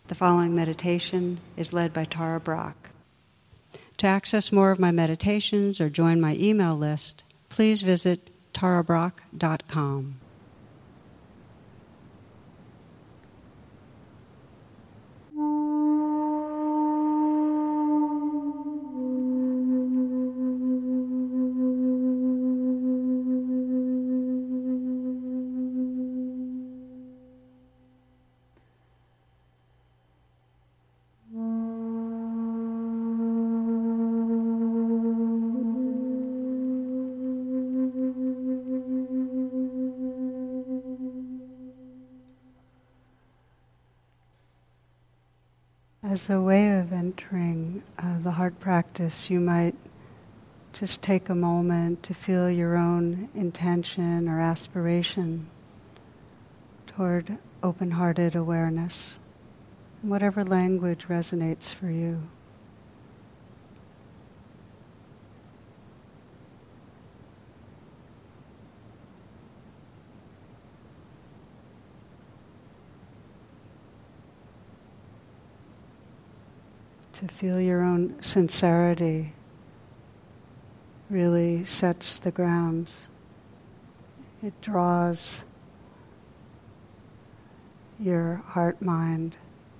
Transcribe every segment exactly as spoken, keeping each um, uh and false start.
The following meditation is led by Tara Brach. To access more of my meditations or join my email list, please visit tara brach dot com. As a way of entering uh, the heart practice, you might just take a moment to feel your own intention or aspiration toward open-hearted awareness, whatever language resonates for you. To feel your own sincerity really sets the grounds. It draws your heart-mind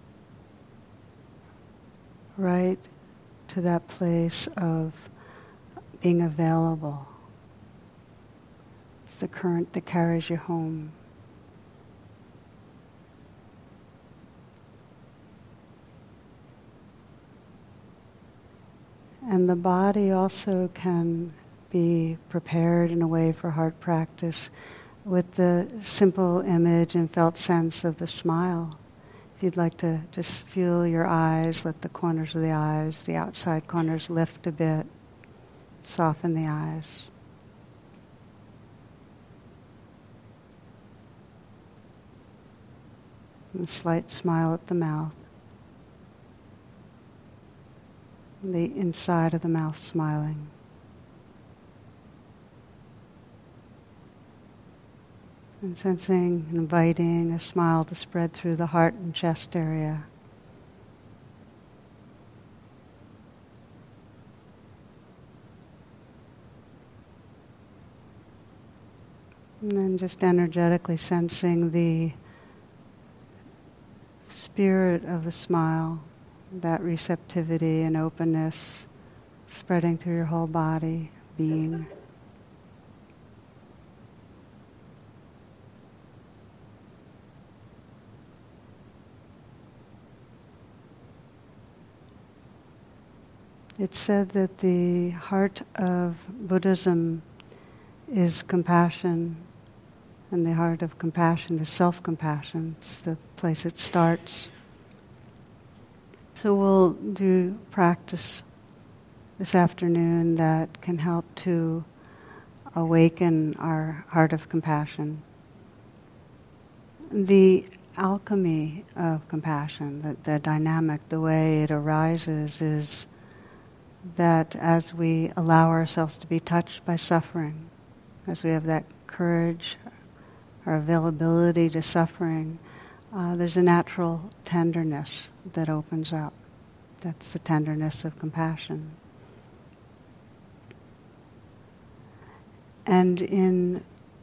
right to that place of being available. It's the current that carries you home. And the body also can be prepared in a way for heart practice with the simple image and felt sense of the smile. If you'd like to just feel your eyes, let the corners of the eyes, the outside corners lift a bit, soften the eyes. And a slight smile at the mouth. The inside of the mouth smiling. And sensing, inviting a smile to spread through the heart and chest area. And then just energetically sensing the spirit of the smile, that receptivity and openness spreading through your whole body, being. It's said that the heart of Buddhism is compassion, and the heart of compassion is self-compassion. It's the place it starts. So we'll do practice this afternoon that can help to awaken our heart of compassion. The alchemy of compassion, the, the dynamic, the way it arises is that as we allow ourselves to be touched by suffering, as we have that courage, our availability to suffering, Uh, there's a natural tenderness that opens up. That's the tenderness of compassion. And in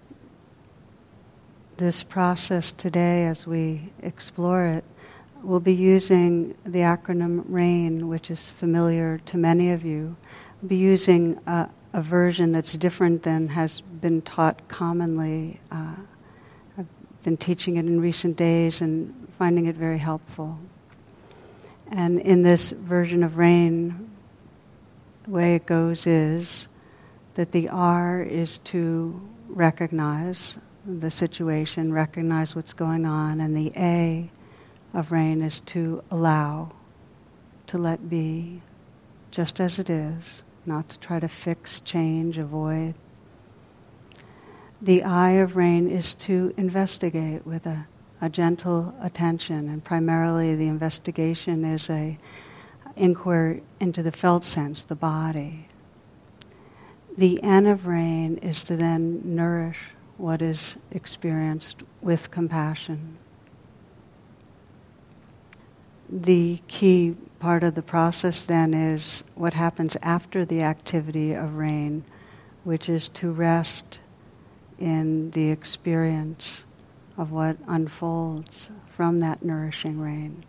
this process today, as we explore it, we'll be using the acronym RAIN, which is familiar to many of you. We'll be using a, a version that's different than has been taught commonly. Uh, been teaching it in recent days and finding it very helpful. And in this version of RAIN, the way it goes is that the R is to recognize the situation, recognize what's going on, and the A of RAIN is to allow, to let be, just as it is, not to try to fix, change, avoid. The I of RAIN is to investigate with a, a gentle attention, and primarily the investigation is a inquiry into the felt sense, the body. The N of RAIN is to then nourish what is experienced with compassion. the key part of the process then is what happens after the activity of rain, which is to rest in the experience of what unfolds from that nourishing rain.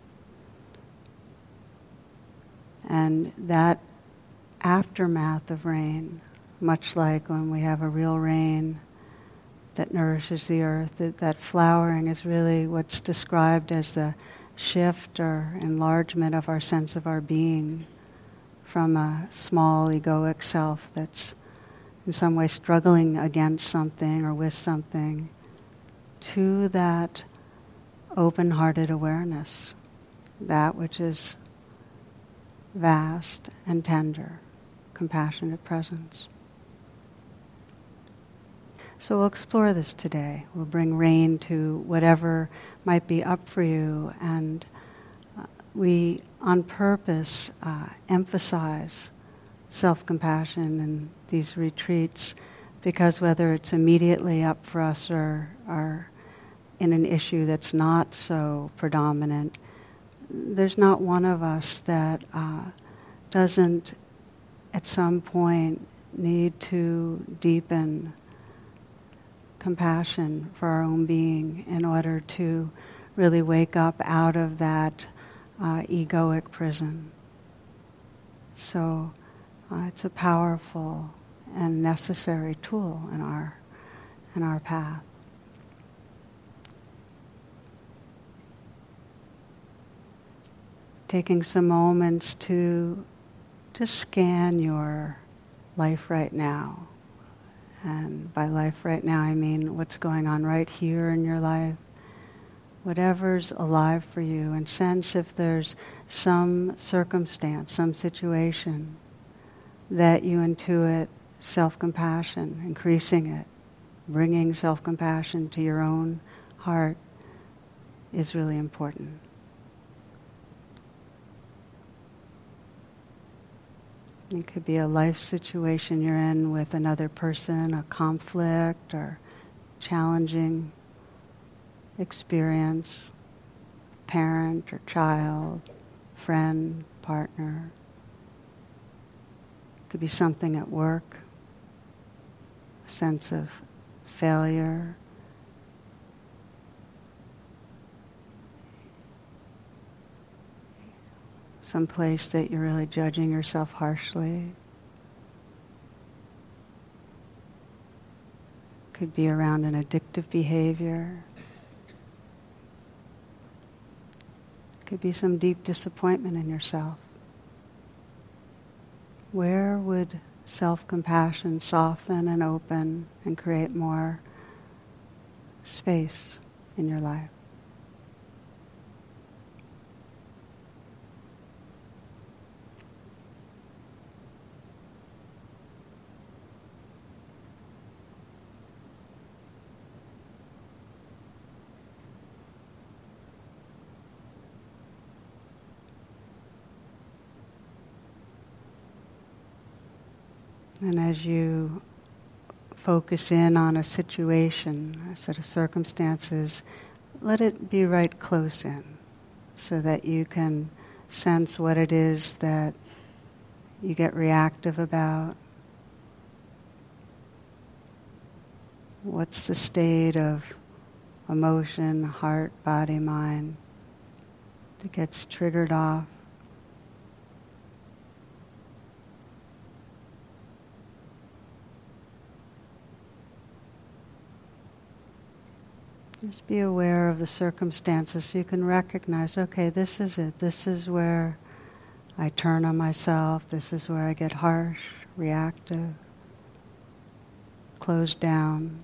And that aftermath of rain, much like when we have a real rain that nourishes the earth, that, that flowering is really what's described as the shift or enlargement of our sense of our being from a small egoic self that's in some way struggling against something or with something to that open-hearted awareness, that which is vast and tender, compassionate presence. So we'll explore this today. We'll bring rain to whatever might be up for you, and uh, we, on purpose, uh, emphasize self-compassion in these retreats, because whether it's immediately up for us or, or in an issue that's not so predominant, there's not one of us that uh, doesn't at some point need to deepen compassion for our own being in order to really wake up out of that uh, egoic prison. So uh, it's a powerful and necessary tool in our in our path. Taking some moments to to scan your life right now. And by life right now, I mean what's going on right here in your life. Whatever's alive for you, and sense if there's some circumstance, some situation that you intuit self-compassion, increasing it, bringing self-compassion to your own heart is really important. It could be a life situation you're in with another person, a conflict or challenging experience, parent or child, friend, partner. It could be something at work, a sense of failure, some place that you're really judging yourself harshly. Could be around an addictive behavior. Could be some deep disappointment in yourself. Where would self-compassion soften and open and create more space in your life? And as you focus in on a situation, a set of circumstances, let it be right close in so that you can sense what it is that you get reactive about. What's the state of emotion, heart, body, mind that gets triggered off? Just be aware of the circumstances so you can recognize, okay, this is it. This is where I turn on myself. This is where I get harsh, reactive, closed down.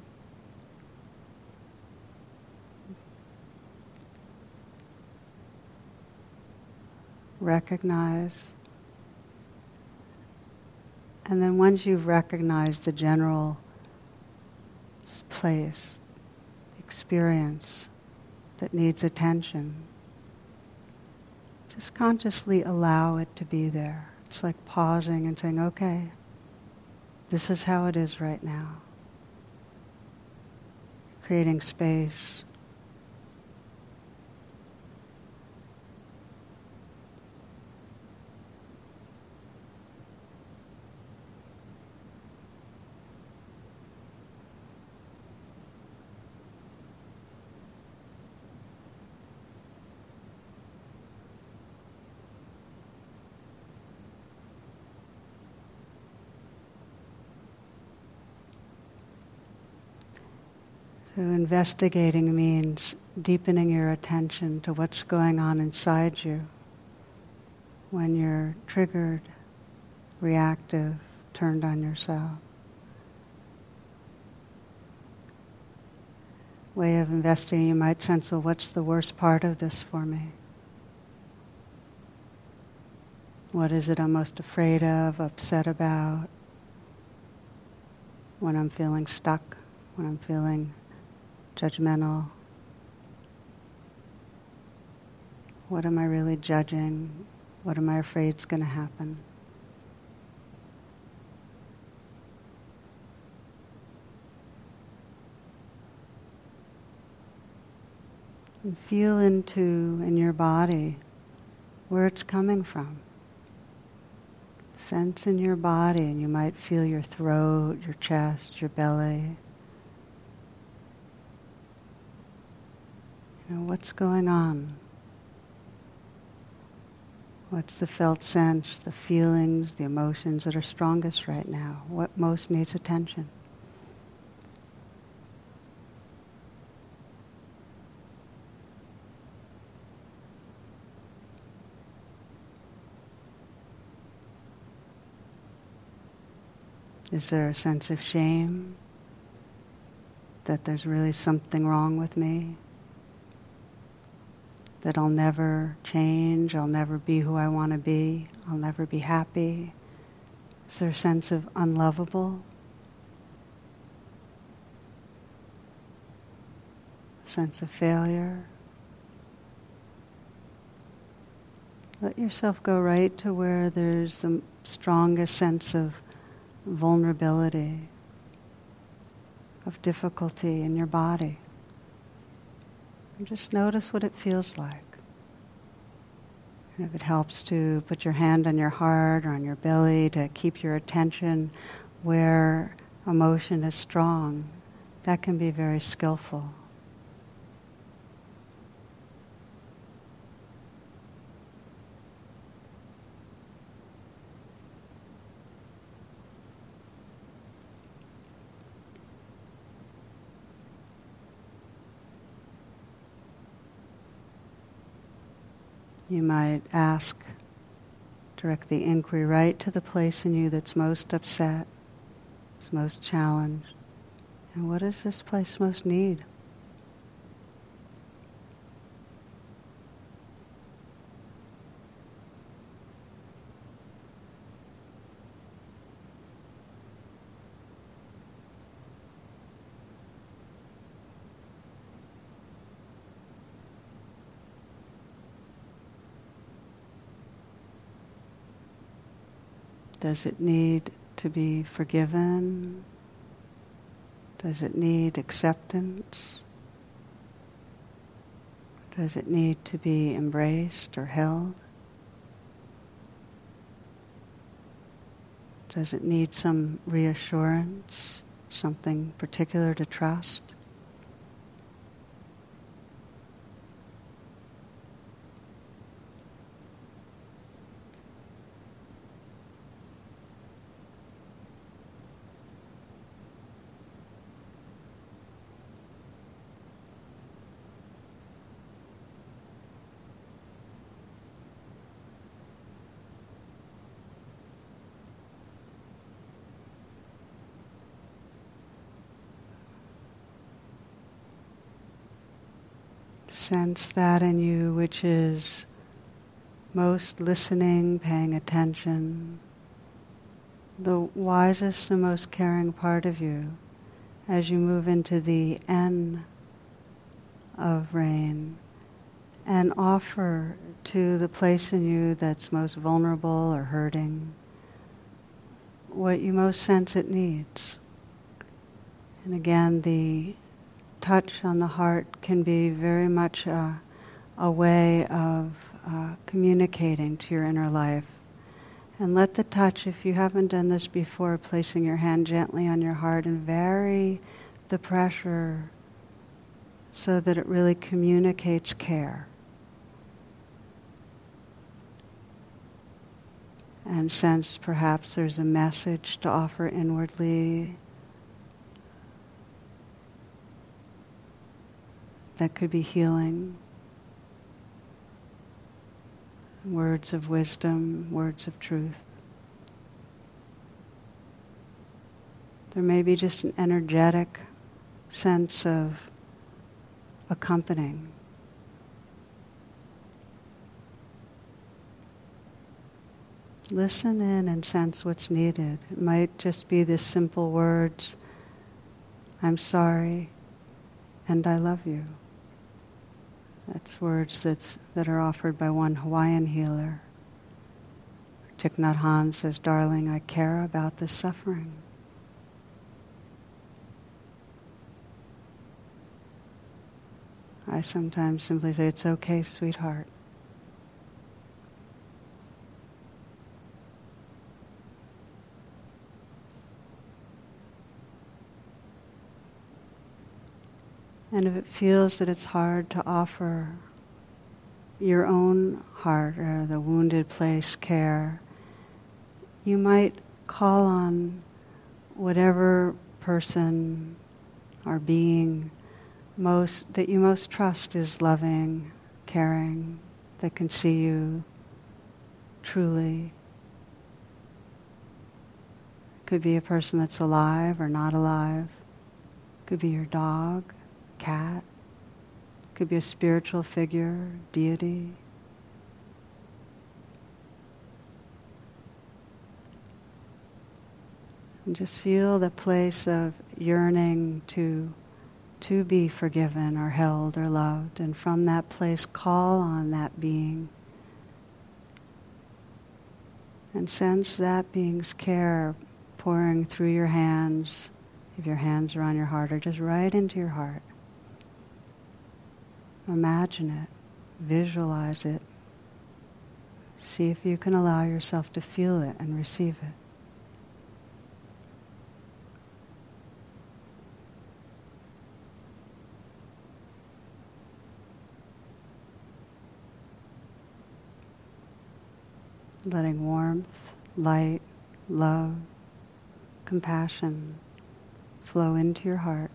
Recognize. And then once you've recognized the general place, experience that needs attention, just consciously allow it to be there. It's like pausing and saying, okay, this is how it is right now. Creating space. So investigating means deepening your attention to what's going on inside you when you're triggered, reactive, turned on yourself. Way of investigating, you might sense, well, what's the worst part of this for me? What is it I'm most afraid of, upset about? When I'm feeling stuck, when I'm feeling judgmental? What am I really judging? What am I afraid is going to happen? And feel into, in your body, where it's coming from. Sense in your body, and you might feel your throat, your chest, your belly. You know, what's going on? What's the felt sense, the feelings, the emotions that are strongest right now? What most needs attention? Is there a sense of shame that there's really something wrong with me? That I'll never change, I'll never be who I want to be, I'll never be happy? Is there a sense of unlovable? Sense of failure? Let yourself go right to where there's the strongest sense of vulnerability, of difficulty in your body. And just notice what it feels like. And if it helps to put your hand on your heart or on your belly to keep your attention where emotion is strong, that can be very skillful. You might ask, direct the inquiry right to the place in you that's most upset, is most challenged. And what does this place most need? Does it need to be forgiven? Does it need acceptance? Does it need to be embraced or held? Does it need some reassurance, something particular to trust? Sense that in you which is most listening, paying attention, the wisest and most caring part of you as you move into the N of rain, and offer to the place in you that's most vulnerable or hurting what you most sense it needs. And again, the touch on the heart can be very much a, a way of uh, communicating to your inner life. And let the touch, if you haven't done this before, placing your hand gently on your heart and vary the pressure so that it really communicates care. And sense perhaps there's a message to offer inwardly. that could be healing. Words of wisdom, words of truth. There may be just an energetic sense of accompanying. Listen in and sense what's needed. It might just be the simple words, I'm sorry, and I love you. That's words that's, that are offered by one Hawaiian healer. Thich Nhat Hanh says, darling, I care about this suffering. I sometimes simply say, it's okay, sweetheart. And if it feels that it's hard to offer your own heart or the wounded place care, you might call on whatever person or being most that you most trust is loving, caring, that can see you truly. Could be a person that's alive or not alive. Could be your dog, cat. Could be a spiritual figure, deity. And just feel the place of yearning to to be forgiven or held or loved, and from that place call on that being and sense that being's care pouring through your hands, if your hands are on your heart, or just right into your heart. Imagine it, visualize it, see if you can allow yourself to feel it and receive it. Letting warmth, light, love, compassion flow into your heart.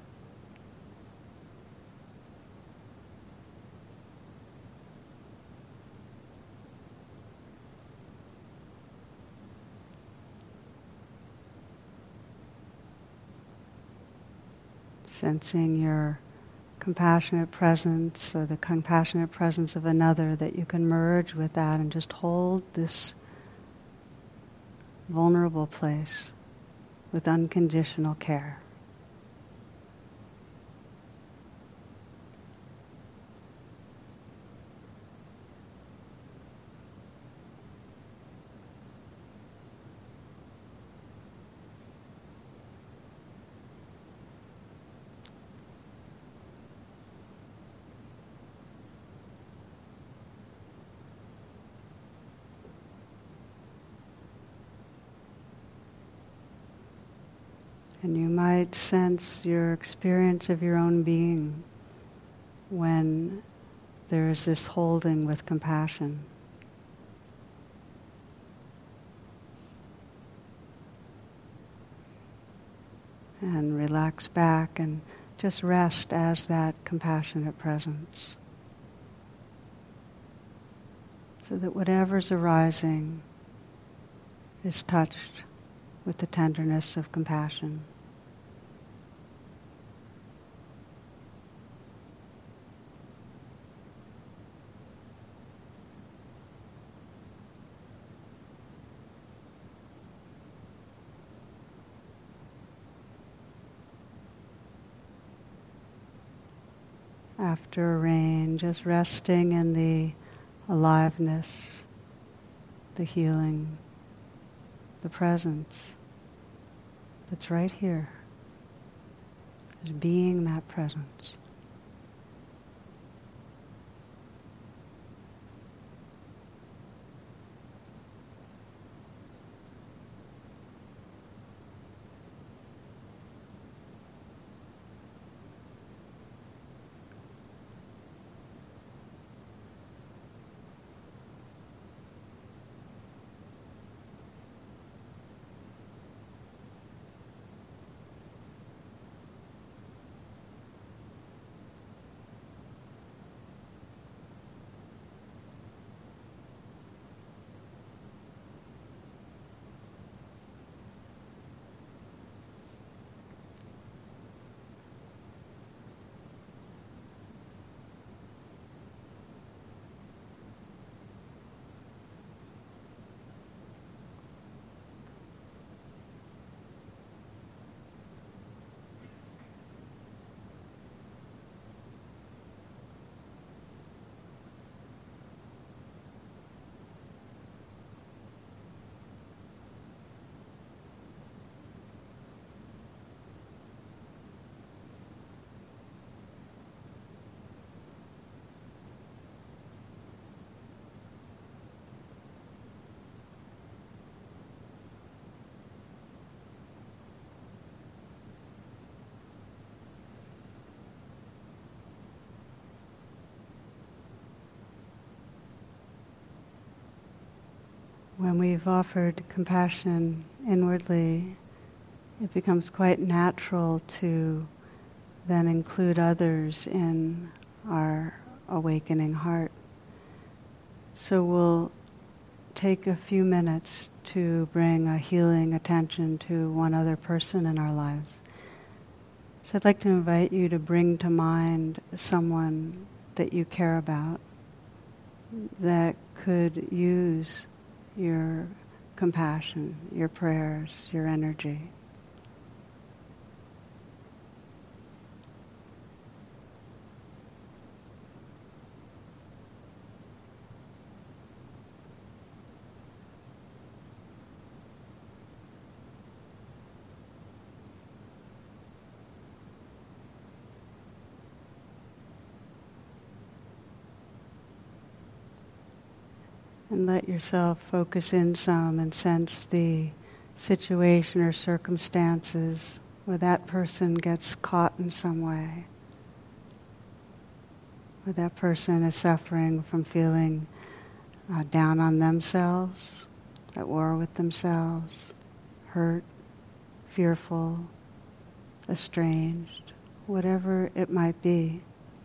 Sensing your compassionate presence or the compassionate presence of another, that you can merge with that and just hold this vulnerable place with unconditional care. And you might sense your experience of your own being when there is this holding with compassion. And relax back and just rest as that compassionate presence. So that whatever's arising is touched with the tenderness of compassion. After rain, just resting in the aliveness, the healing, the presence that's right here, is being that presence. when we've offered compassion inwardly, it becomes quite natural to then include others in our awakening heart. So we'll take a few minutes to bring a healing attention to one other person in our lives. So I'd like to invite you to bring to mind someone that you care about that could use your compassion, your prayers, your energy. And let yourself focus in some and sense the situation or circumstances where that person gets caught in some way. Where that person is suffering from feeling uh, down on themselves, at war with themselves, hurt, fearful, estranged, whatever it might be.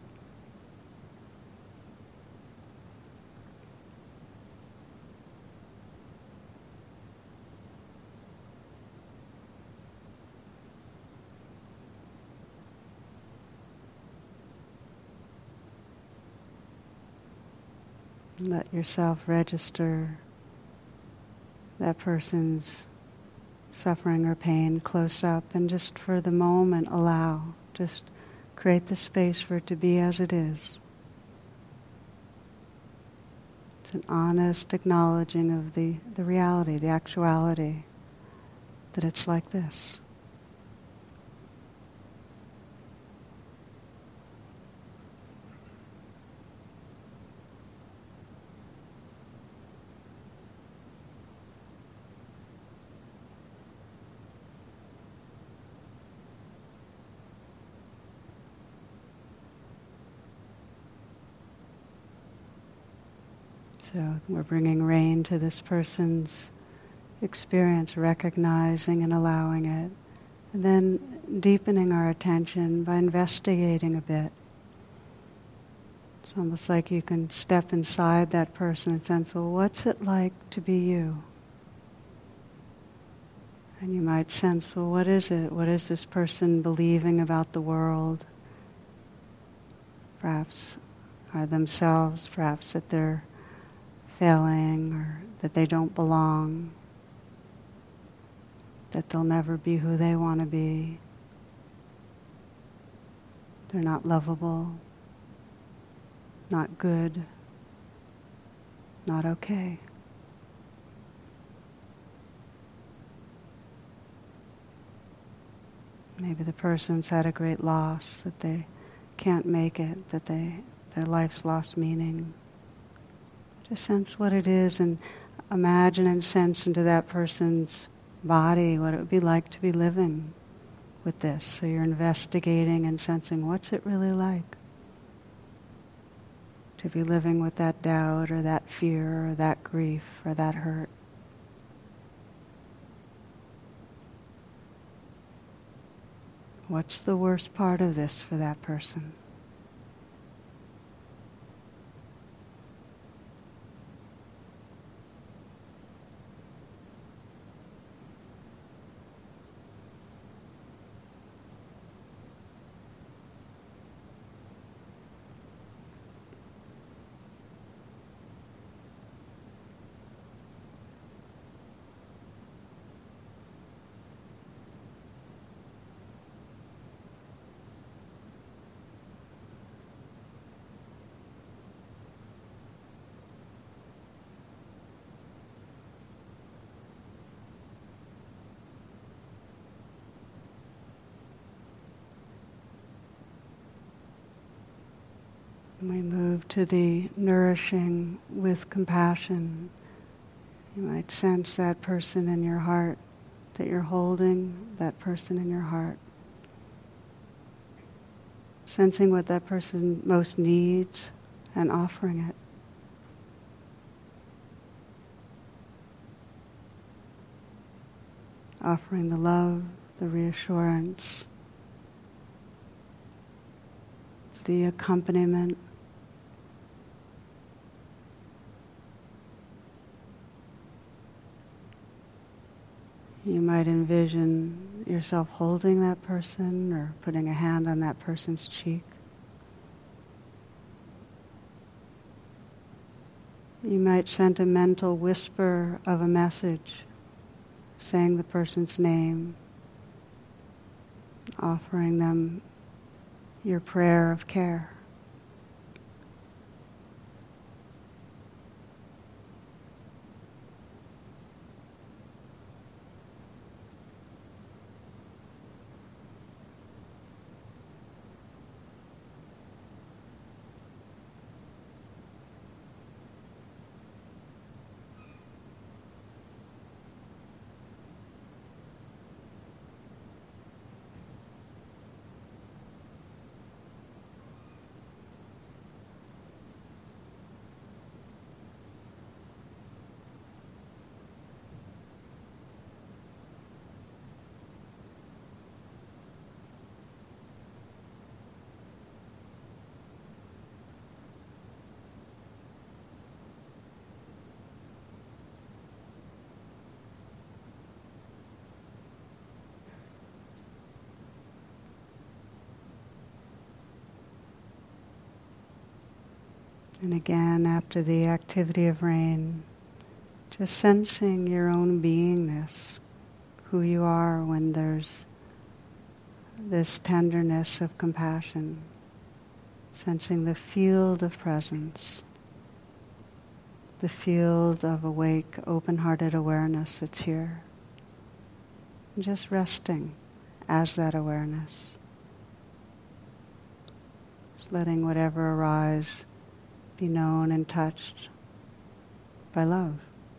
Let yourself register that person's suffering or pain close up, and just for the moment allow, just create the space for it to be as it is. It's an honest acknowledging of the, the reality, the actuality, that it's like this. So we're bringing rain to this person's experience, recognizing and allowing it, and then deepening our attention by investigating a bit. It's almost like you can step inside that person and sense, well, what's it like to be you? And you might sense, well, what is it? What is this person believing about the world? Perhaps are themselves, perhaps that they're failing, or that they don't belong, that they'll never be who they want to be. They're not lovable, not good, not okay. Maybe the person's had a great loss, that they can't make it, that they their life's lost meaning. Just sense what it is and imagine and sense into that person's body what it would be like to be living with this. So you're investigating and sensing, what's it really like to be living with that doubt or that fear or that grief or that hurt. What's the worst part of this for that person? We move to the nourishing with compassion. You might sense that person in your heart, that you're holding that person in your heart. Sensing what that person most needs and offering it. offering the love, the reassurance, the accompaniment. You might envision yourself holding that person or putting a hand on that person's cheek. You might send a mental whisper of a message, saying the person's name, offering them your prayer of care. And again, after the activity of rain, just sensing your own beingness, who you are when there's this tenderness of compassion, sensing the field of presence, the field of awake, open-hearted awareness that's here. And just resting as that awareness. Just letting whatever arise be known and touched by love.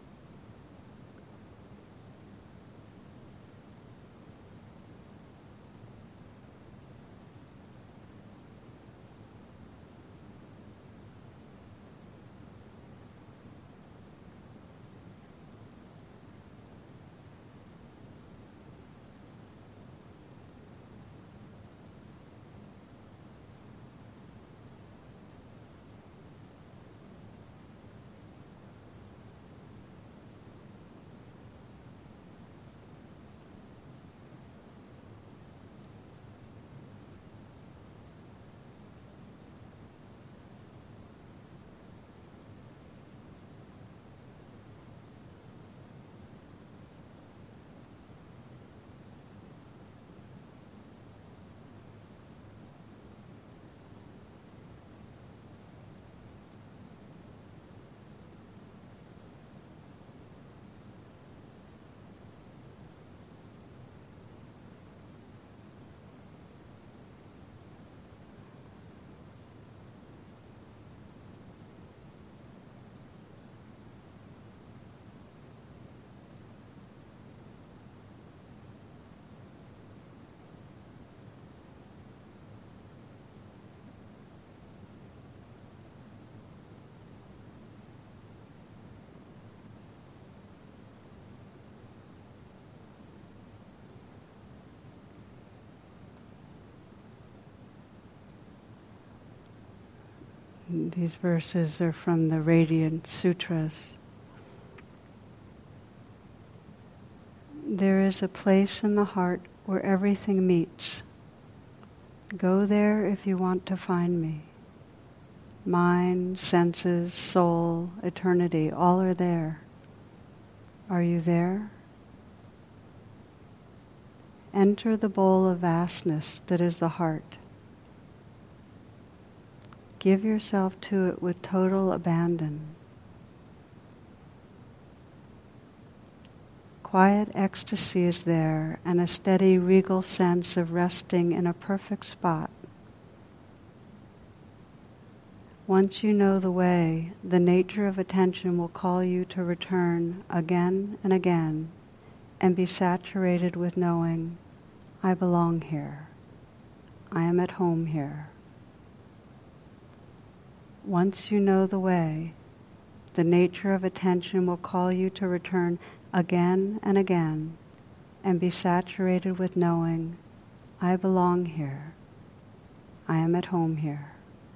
These verses are from the Radiant Sutras. There is a place in the heart where everything meets. Go there if you want to find me. Mind, senses, soul, eternity, all are there. Are you there? Enter the bowl of vastness that is the heart. Give yourself to it with total abandon. Quiet ecstasy is there, and a steady, regal sense of resting in a perfect spot. Once you know the way, the nature of attention will call you to return again and again and be saturated with knowing, I belong here. I am at home here. Once you know the way, the nature of attention will call you to return again and again and be saturated with knowing, I belong here. I am at home here.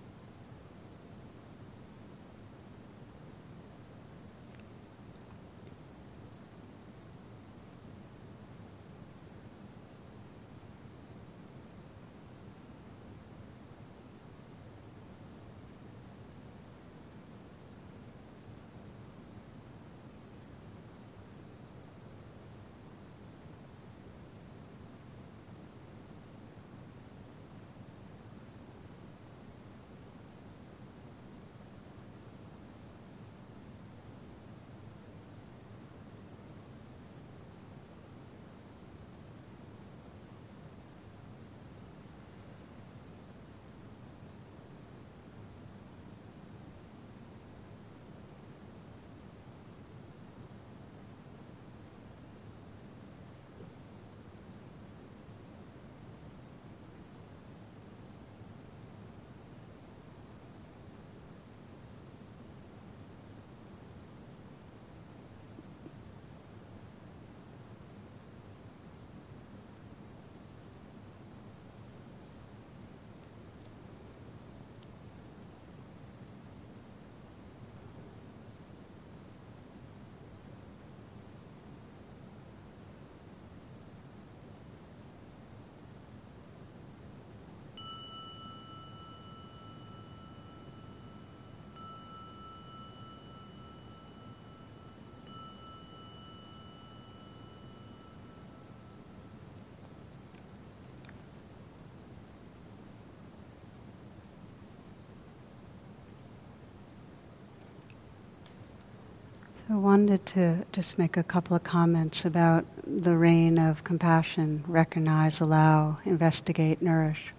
I wanted to just make a couple of comments about the reign of compassion: recognize, allow, investigate, nourish.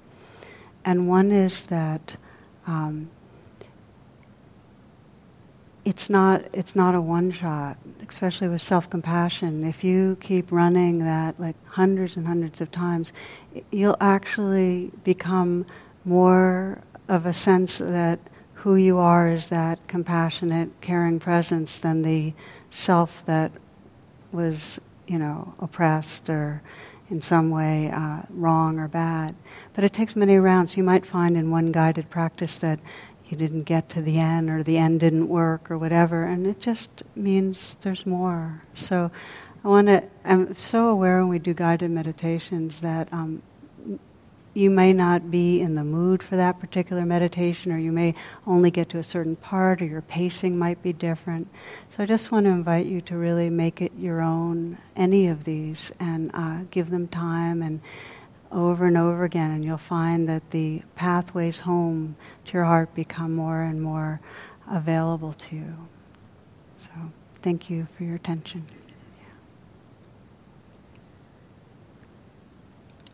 And one is that um, it's not it's not a one-shot, especially with self-compassion. If you keep running that like hundreds and hundreds of times, you'll actually become more of a sense that who you are is that compassionate, caring presence than the self that was, you know, oppressed or in some way uh, wrong or bad. But it takes many rounds. You might find in one guided practice that you didn't get to the end, or the end didn't work, or whatever, and it just means there's more. So I want to, I'm so aware when we do guided meditations that um, you may not be in the mood for that particular meditation, or you may only get to a certain part, or your pacing might be different. So I just want to invite you to really make it your own, any of these, and uh, give them time and over and over again, and you'll find that the pathways home to your heart become more and more available to you. So thank you for your attention.